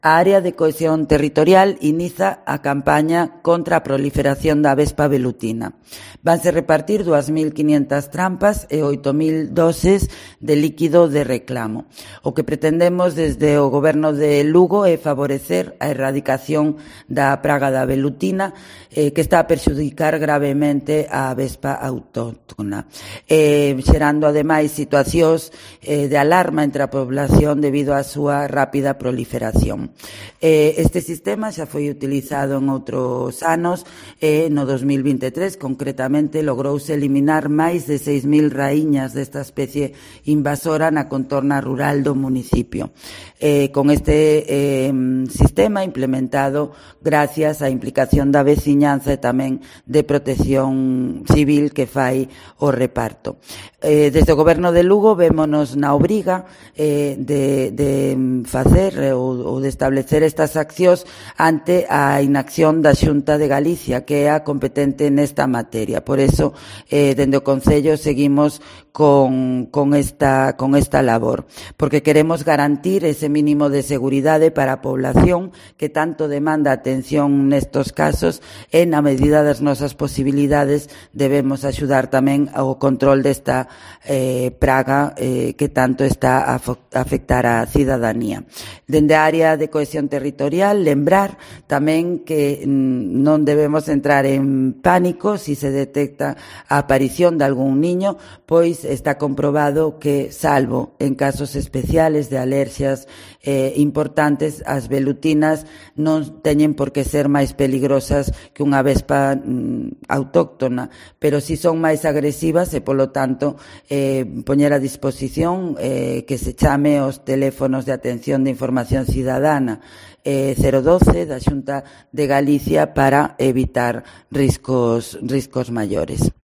A Área de Cohesión Territorial inicia a campaña contra a proliferación da avespa velutina. Vanse repartir 2.500 trampas e 8.000 doses de líquido de reclamo. O que pretendemos desde o Goberno de Lugo é favorecer a erradicación da praga da velutina que está a perxudicar gravemente a avespa autóctona, xerando ademais situacións de alarma entre a población debido á súa rápida proliferación. Este sistema xa foi utilizado en outros anos e no 2023 concretamente logrouse eliminar máis de 6.000 raíñas desta especie invasora na contorna rural do municipio. Con este sistema implementado gracias á implicación da veciñanza e tamén de protección civil que fai o reparto. Desde o Goberno de Lugo vémonos na obriga de facer ou de establecer estas accións ante a inacción da Xunta de Galicia, que é a competente nesta materia. Por eso, dende o Concello seguimos con esta labor, porque queremos garantir ese mínimo de seguridade para a población que tanto demanda atención nestos casos e, na medida das nosas posibilidades, debemos axudar tamén ao control desta praga que tanto está a afectar a cidadanía. Dende a Área de Cohesión Territorial, lembrar tamén que non debemos entrar en pánico se se detecta a aparición de algún niño, pois está comprobado que, salvo en casos especiales de alerxias importantes, as velutinas non teñen por que ser máis peligrosas que unha avespa autóctona, pero si son máis agresivas e, polo tanto, poñer a disposición que se chame aos teléfonos de atención de información cidadana 012 da Xunta de Galicia para evitar riscos maiores.